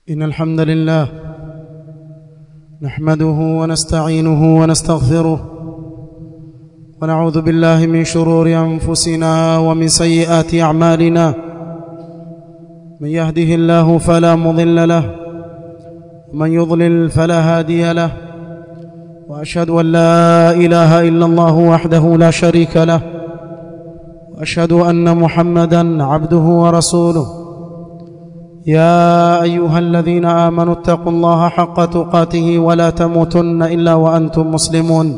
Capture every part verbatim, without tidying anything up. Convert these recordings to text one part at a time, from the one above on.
إن الحمد لله نحمده ونستعينه ونستغفره ونعوذ بالله من شرور أنفسنا ومن سيئات أعمالنا. من يهده الله فلا مضل له ومن يضلل فلا هادي له، وأشهد أن لا إله إلا الله وحده لا شريك له، وأشهد أن محمدًا عبده ورسوله. يا أيها الذين آمنوا اتقوا الله حق تقاته ولا تموتن إلا وأنتم مسلمون.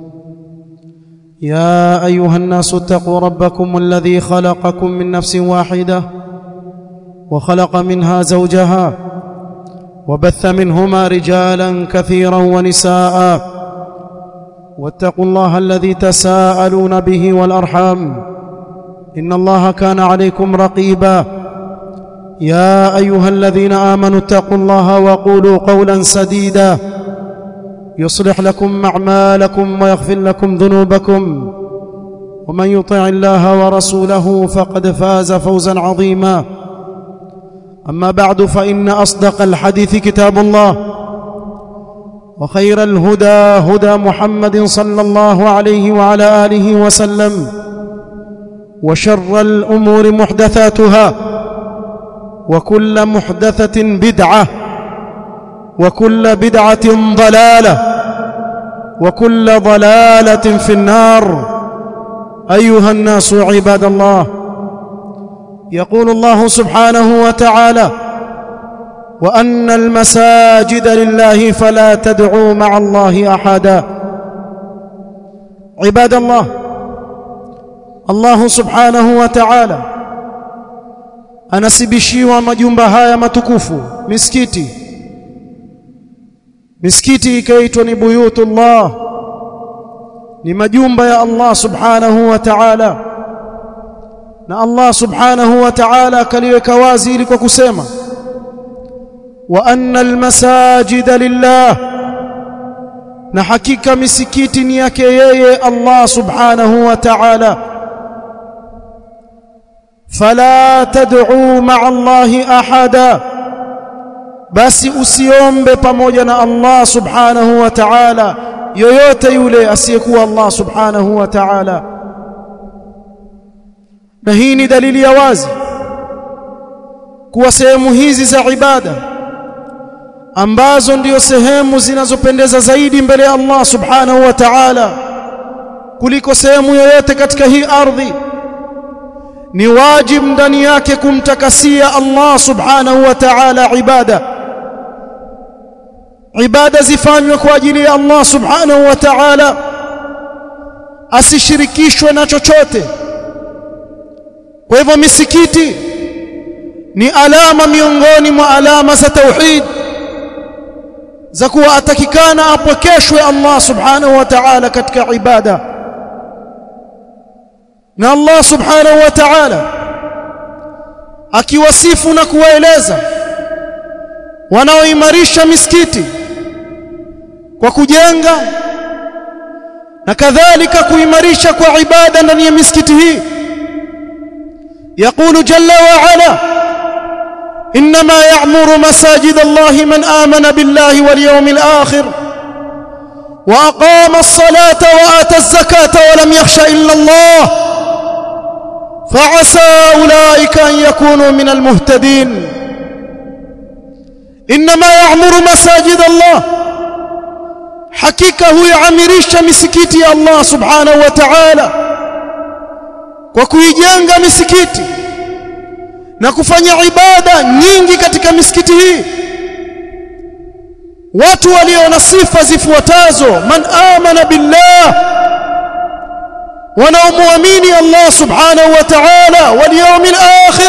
يا أيها الناس اتقوا ربكم الذي خلقكم من نفس واحدة وخلق منها زوجها وبث منهما رجالا كثيرا ونساء، واتقوا الله الذي تساءلون به والأرحام إن الله كان عليكم رقيبا. يا أيها الذين آمنوا اتقوا الله وقولوا قولا سديدا يصلح لكم أعمالكم ويغفر لكم ذنوبكم، ومن يطع الله ورسوله فقد فاز فوزا عظيما. أما بعد، فإن أصدق الحديث كتاب الله، وخير الهدى هدى محمد صلى الله عليه وعلى آله وسلم، وشر الأمور محدثاتها، وكل محدثة بدعة، وكل بدعة ضلالة، وكل ضلالة في النار. أيها الناس عباد الله، يقول الله سبحانه وتعالى: وأن المساجد لله فلا تدعوا مع الله أحدا. عباد الله، الله سبحانه وتعالى anasibishiwa majumba haya matukufu, misikiti. Misikiti ikaitwa ni buyutullah, ni majumba ya Allah subhanahu wa ta'ala, na Allah subhanahu wa ta'ala akaliweka wazi ili kwa kusema wa anna almasajida lillah, na hakika misikiti ni yake yeye Allah subhanahu wa ta'ala. Fala tad'u ma'a Allahi ahada, basi usiombe pamoja na Allah subhanahu wa ta'ala yoyote yule asiyekuwa Allah subhanahu wa ta'ala. Na hii ni dalili ya wazi kuwa sehemu hizi za ibada ambazo ndio sehemu zinazopendeza zaidi mbele ya Allah subhanahu wa ta'ala kuliko sehemu yoyote katika hii ardhi, ni wajibu ndani yake kumtakasia Allah subhanahu wa ta'ala ibada. Ibada zifanywe kwa ajili ya Allah subhanahu wa ta'ala, asishirikishwe na chochote. Kwa hivyo misikiti ni alama miongoni mwa alama za tauhid, za kuwa atakikana apokeshwe Allah subhanahu wa ta'ala katika ibada. Na Allah subhanahu wa ta'ala akiwasifu na kuwaeleza wanaoimarisha misikiti kwa kujenga na kadhalika kuimarisha kwa ibada ndani ya misikiti hii, يقول جل وعلا: إنما يعمر مساجد الله من آمن بالله واليوم الآخر وأقام الصلاة وآتى الزكاة ولم يخش إلا الله فعسى أولئك أن يكونوا من المهتدين. إنما يعمر مساجد الله، حقيقة هو يعمرش مسكيتي الله سبحانه وتعالى kwa kuijenga misikiti na kufanya ibada nyingi katika misikiti hii. Watu walio na sifa zifuatazo: man amana billah, wanaomuamini Allah subhanahu wa ta'ala wal yawmil akhir,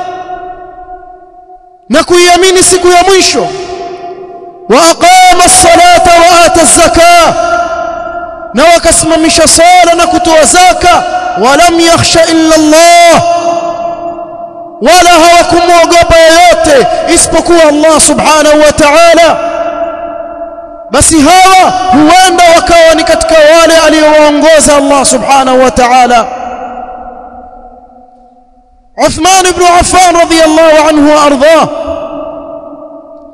na kuiamini siku ya mwisho. Wa aqama as-salata wa ata az-zakah, na wakasimamisha sala na kutoa zaka. Walam yakhsha illa Allah, wala hawakumwogopa yoyote isipokuwa Allah subhanahu wa ta'ala. Basi hawa huenda wakawa ni katika wale aliowaongoza Allah subhanahu wa ta'ala. Uthman ibn Affan radiyallahu anhu wa ardhah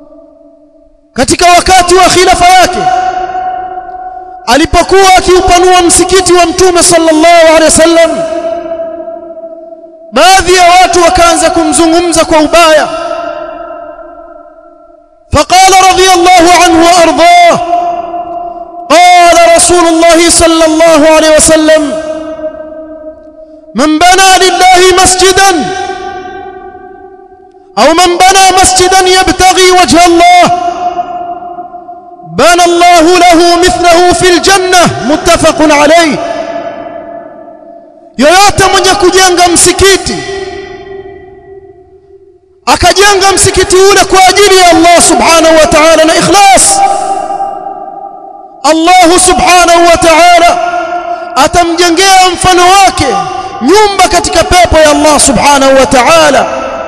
katika wakati wa khilafa yake alipokuwa akiupanua msikiti wa Mtume sallallahu alaihi wasallam, baadhi ya watu wakaanza kumzungumza kwa ubaya. فقال رضي الله عنه وارضاه قال رسول الله صلى الله عليه وسلم من بنى لله مسجدا أو من بنى مسجدا يبتغي وجه الله بنى الله له مثله في الجنة متفق عليه. yoyote mwenye kujenga msikiti akajenga msikiti ule kwa ajili ya Allah subhanahu wa ta'ala na ikhlas, Allah subhanahu wa ta'ala atamjengea mfano wake nyumba katika pepo ya Allah subhanahu wa ta'ala.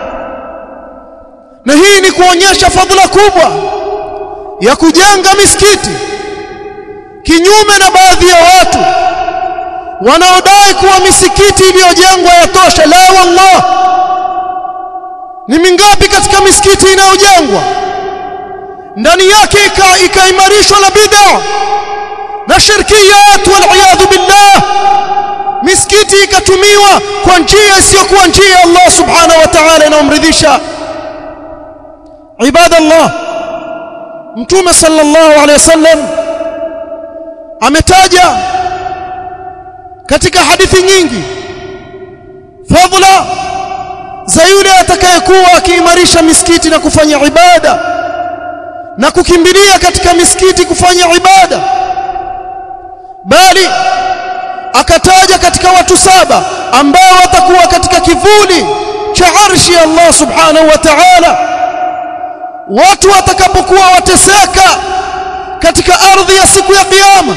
Na hii ni kuonyesha fadhila kubwa ya kujenga misikiti, kinyume na baadhi ya watu wanaodai kuwa misikiti iliyojengwa yatosha. La wallah, ni mingapi katika misikiti inayojengwa ndani yake ikaimarishwa na bid'a na shirkiyat wal iyad billah, misikiti ikatumiwa kwa njia isiyokuwa njia ya Allah subhanahu wa ta'ala inayomridhisha. Ibadallah, Mtume sallallahu alaihi wasallam ametaja katika hadithi nyingi fadhila za yule atakayekuwa akiimarisha misikiti na kufanya ibada na kukimbilia katika misikiti kufanya ibada, bali akataja katika watu saba ambao watakuwa katika kivuli cha arshi ya Allah subhanahu wa ta'ala, watu watakapokuwa wateseka katika ardhi ya siku ya kiyama.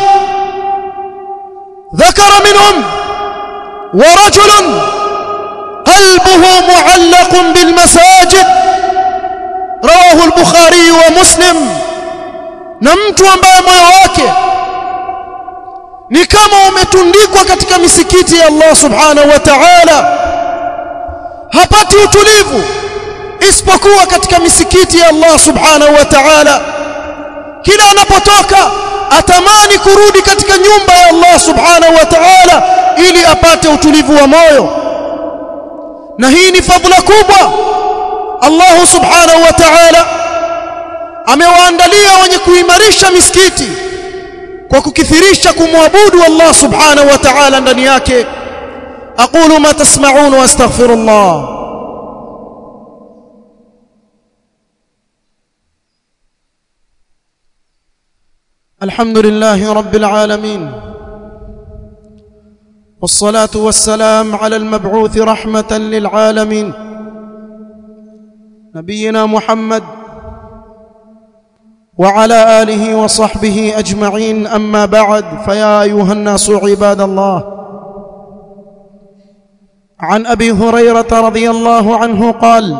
ذكر منهم ورجل قلبه معلق بالمساجد رواه البخاري ومسلم. na mtu ambaye moyo wake ni kama umetundikwa katika misikiti ya Allah subhanahu wa ta'ala, hapati utulivu isipokuwa katika misikiti ya Allah subhanahu wa ta'ala. Kila anapotoka atamani kurudi katika nyumba ya Allah subhanahu wa ta'ala ili apate utulivu wa moyo. Na hii ni fadhila kubwa Allah subhanahu wa ta'ala amewaandalia wenye kuimarisha misikiti kwa kukithirisha kumwabudu Allah subhanahu wa ta'ala ndani yake. aqulu ma tasma'un wa astaghfirullah. الحمد لله رب العالمين، والصلاة والسلام على المبعوث رحمة للعالمين نبينا محمد وعلى آله وصحبه أجمعين. أما بعد، فيا أيها الناس عباد الله، عن أبي هريرة رضي الله عنه قال: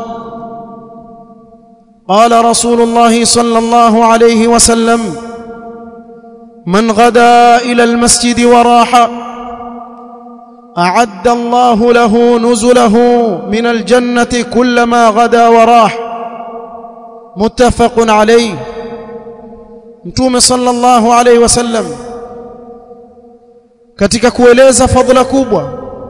قال رسول الله صلى الله عليه وسلم: من غدا إلى المسجد وراح أعد الله له نزله من الجنة كلما غدا وراح. متفق عليه. Mtume sallallahu alayhi wasallam katika kueleza fadhila kubwa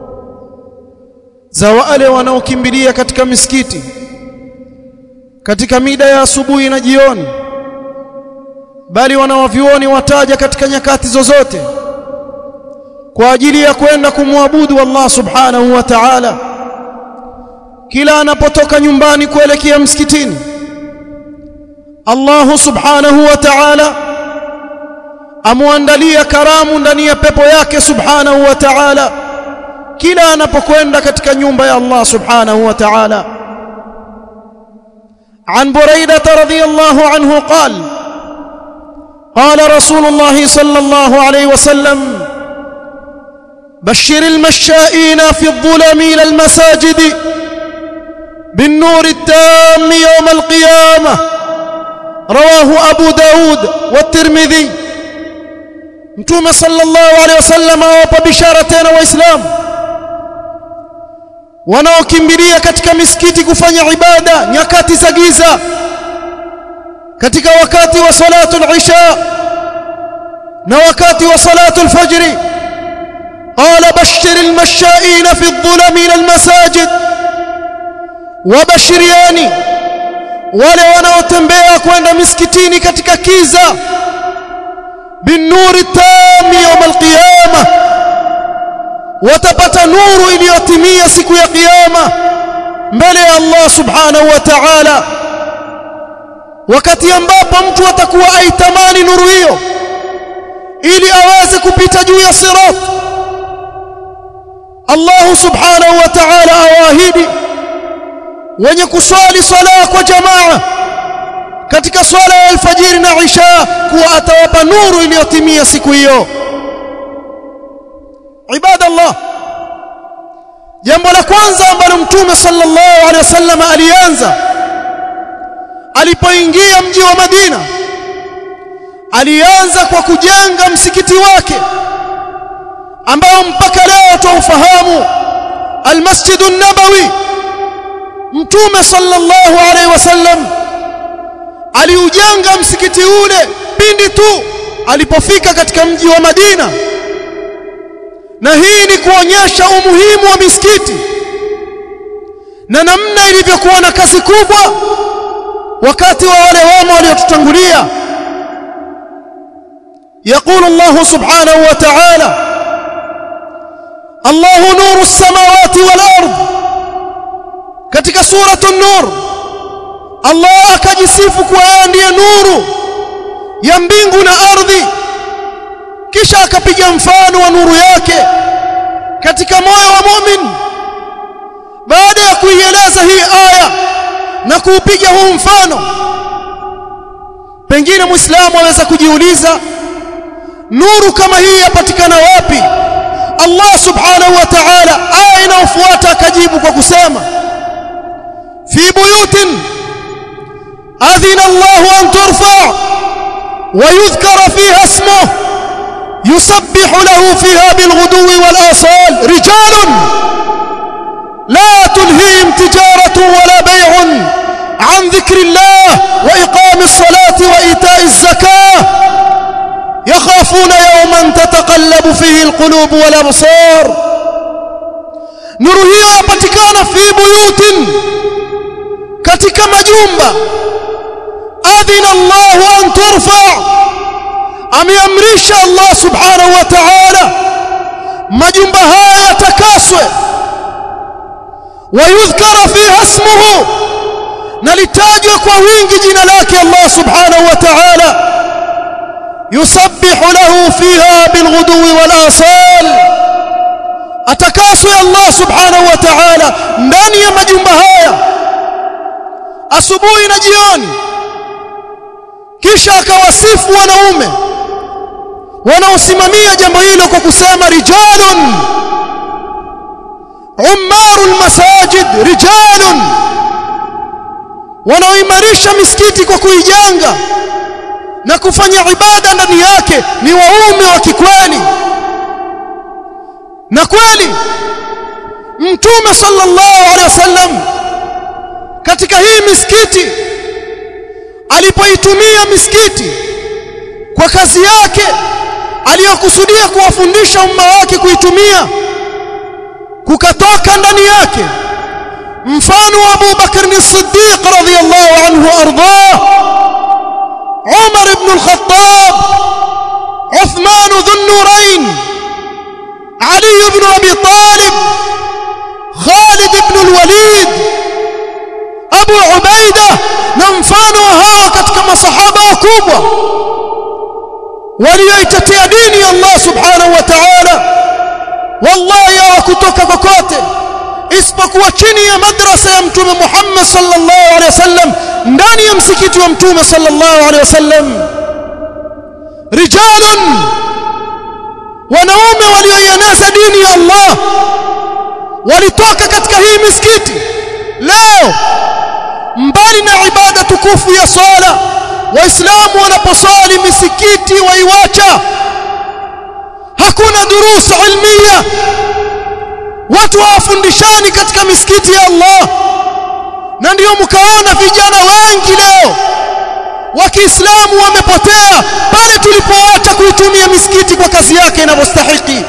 za wale wanaokimbilia katika misikiti katika mida ya asubuhi na jioni, bali wanawavyuoni wataja katika nyakati zozote kwa ajili ya kwenda kumwabudu Allah subhanahu wa ta'ala. Kila anapotoka nyumbani kuelekea msikitini, Allah subhanahu wa ta'ala amuandalia karamu ndani ya pepo yake subhanahu wa ta'ala kila anapokwenda katika nyumba ya Allah subhanahu wa ta'ala. عن بريدة رضي الله عنه قال: قال رسول الله صلى الله عليه وسلم: بشر المشائين في الظلم إلى المساجد بالنور التام يوم القيامة. رواه أبو داود والترمذي. Mtume sallallahu alaihi wasallam awapa bishara tena waislamu wanaokimbilia katika misikiti kufanya ibada nyakati za giza, katika wakati wa salatu al-isha na wakati wa salatu al-fajr. Qala bashir al-masha'in fi adh-dhulami ila al-masajid, wabashiriani wale wanaotembea kwenda misikitini katika kiza, binuri tami yawm al-qiyamah, watapata nuru iliyotimia siku ya kiyama mbele ya Allah subhanahu wa ta'ala. Wakati ambapo mtu atakuwa aitamani nuru hiyo ili aweze kupita juu ya sirat, Allah subhanahu wa ta'ala awaahidi wenye kuswali sala kwa jamaa katika swala ya alfajiri na isha kuwa atawapa nuru iliyotimia siku hiyo. Ibadallah, jambo la kwanza ambalo Mtume sallallahu alaihi wasallam alianza alipoingia mji wa Madina, alianza kwa kujenga msikiti wake ambao mpaka leo tuufahamu, al-Masjid an-Nabawi. Mtume sallallahu alaihi wasallam aliujenga msikiti ule pindi tu alipofika katika mji wa Madina, na hii ni kuonyesha umuhimu wa misikiti na namna ilivyokuwa na kazi kubwa wakati wa wale wema waliotutangulia. يقول الله سبحانه وتعالى: الله نور السماوات والأرض. katika suratu an-Nur Allah akajisifu kwa ndiye nuru ya mbingu na ardhi, kisha akapiga mfano wa nuru yake katika moyo wa mu'min. Baada ya kuieleza hii aya na kuupiga huu mfano, pengine muislamu aweza kujiuliza, nuru kama hii yapatikana wapi? Allah subhanahu wa ta'ala aya inayofuata akajibu kwa kusema: fi buyutin adhina Allahu an turfa wa yudhkara fiha ismuhu yusabbihu lahu fiha bilghudwi wal asal rijalun la tulhihim tijaratun wala bay'un an dhikrillah wa iqamis salati wa ita'iz zakah yakhafuna yawman tataqallabu fihi alqulub wal absar. Nuru hiyo yapatikana fi buyutin, katika majumba. Adhina Allah an turfa, ameamrisha Allah subhanahu wa ta'ala majumba haya yatakaswe. Wa yudhkara fiha ismuhu, na litajwe kwa wingi jina lake Allah subhanahu wa ta'ala. Yusabbihu lahu fiha bilghudwi wal asal, atakaswe Allah subhanahu wa ta'ala ndani ya majumba haya asubuhi na jioni. Kisha akawasifu wanaume wanaosimamia jambo hilo kwa kusema: rijalun ummarul masajid, rijalun wanaoimarisha misikiti kwa kuijenga na kufanya ibada ndani yake ni waume wa kikweli. Na kweli Mtume sallallahu alaihi wasallam katika hii misikiti alipoitumia misikiti kwa kazi yake aliyokusudia kuwafundisha umma wake kuitumia, kukatoka ndani yake mfano wa Abu Bakr as-Siddiq radhiyallahu anhu ardah, Umar ibn al-Khattab, Uthman dhun-nurayn, Ali ibn Abi Talib, Khalid ibn al-Walid, Abu Ubaida na mfano hawa katika masahaba wakubwa walioitetea dini ya Allah subhanahu wa ta'ala. Wallahi hawakutoka kokote isipokuwa chini ya madrasa ya Mtume Muhammad sallallahu alaihi wasallam, ndani ya msikiti wa Mtume sallallahu alaihi wasallam. Rijalun, wanaume walioieneza dini ya Allah walitoka katika hii misikiti. Leo mbali na ibada tukufu ya swala, waislamu wanaposali misikiti waiwacha. Hakuna durusa ilmiya, watu hawafundishani katika misikiti ya Allah. Na ndio mkaona vijana wengi leo wa Kiislamu wamepotea pale tulipoacha kuitumia misikiti kwa kazi yake inavyostahili.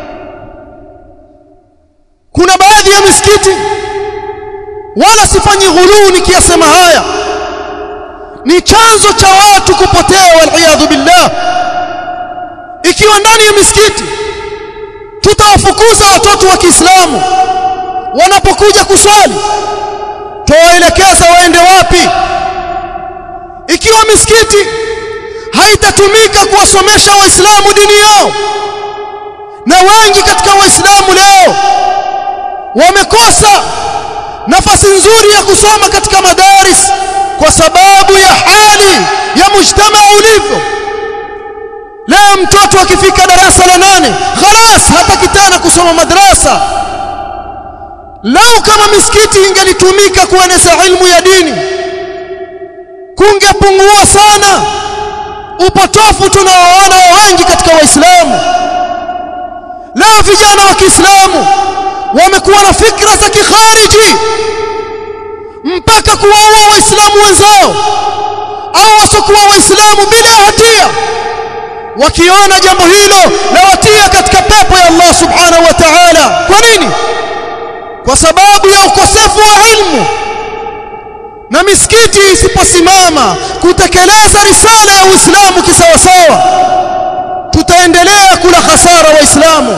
Kuna baadhi ya misikiti, wala sifanyi ghuluu nikiyasema haya, ni chanzo cha watu kupotea wal billah. Ikiwa ndani ya misikiti tutawafukuza watoto wa Kiislamu wanapokuja kuswali, tuwaelekeza waende wapi? Ikiwa misikiti haitatumika kuwasomesha waislamu dini yao, na wengi katika waislamu leo wamekosa nafasi nzuri ya kusoma katika madaris kwa sababu ya hali ya mujtama ulivyo. Leo mtoto akifika darasa la nane khalas hataki tena kusoma madrasa. Lau kama misikiti ingelitumika kueneza ilmu ya dini, kungepungua sana upotofu tunaoona wengi katika waislamu. Leo vijana wa Kiislamu wamekuwa na fikra za kikhariji mpaka kuwaua waislamu wenzao au wasokuwa waislamu bila hatia, wakiona jambo hilo lawatia katika pepo ya Allah subhanahu wa ta'ala. Kwa nini? Kwa sababu ya ukosefu wa ilmu. Na misikiti isiposimama kutekeleza risala ya Uislamu kisawasawa, tutaendelea kula hasara waislamu.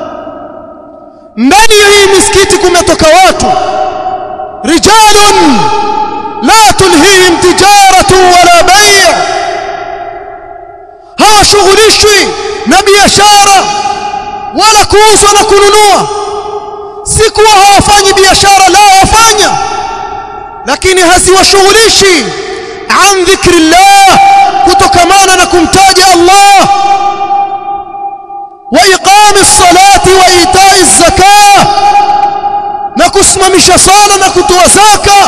Ndani ya hii misikiti kumetoka watu rijalun la tulhihim tijaratu wala bay', hawashughulishwi na biashara wala kuuza na kununua. Si kuwa hawafanyi biashara, la wafanya, lakini haziwashughulishi an dhikrillah, kutokamana na kumtaja Allah, wa iqami ssalati wa itai zakah, na kusimamisha sala na kutoa zaka.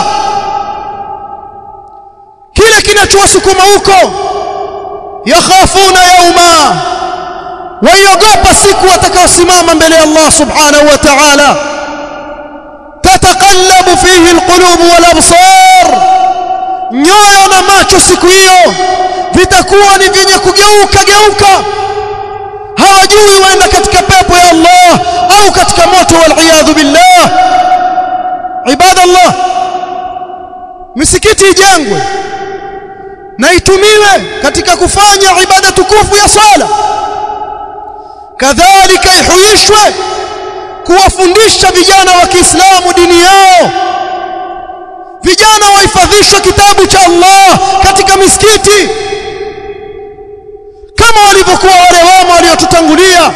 Kile kinachowasukuma huko, yakhafuna yawma, waiogopa siku watakaosimama mbele ya Allah subhanahu wa ta'ala, tataqallabu fihi alqulub wal absar, nyoyo na macho siku hiyo vitakuwa ni vyenye kugeuka geuka, hawajui waenda katika pepo ya Allah au katika moto, wal iyadhu billah. Ibadallah, misikiti ijengwe na itumiwe katika kufanya ibada tukufu ya sala, kadhalika ihuishwe kuwafundisha vijana wa Kiislamu dini yao. Vijana wahifadhishwe kitabu cha Allah katika misikiti kama walivyokuwa wale wema waliotutangulia.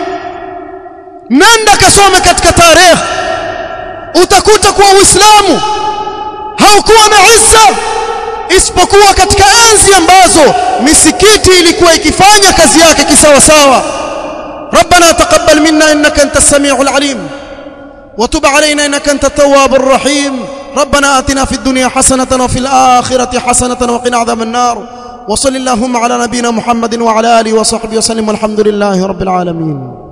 Nenda kasome katika tarehe, utakuta kuwa Uislamu haukuwa na izza isipokuwa katika enzi ambazo misikiti ilikuwa ikifanya kazi yake kisawa sawa. ربنا تقبل منا إنك أنت السميع العليم وتب علينا إنك أنت التواب الرحيم. ربنا آتنا في الدنيا حسنة وفي الآخرة حسنة وقنا عذاب النار. وصل اللهم على نبينا محمد وعلى آله وصحبه وسلم والحمد لله رب العالمين.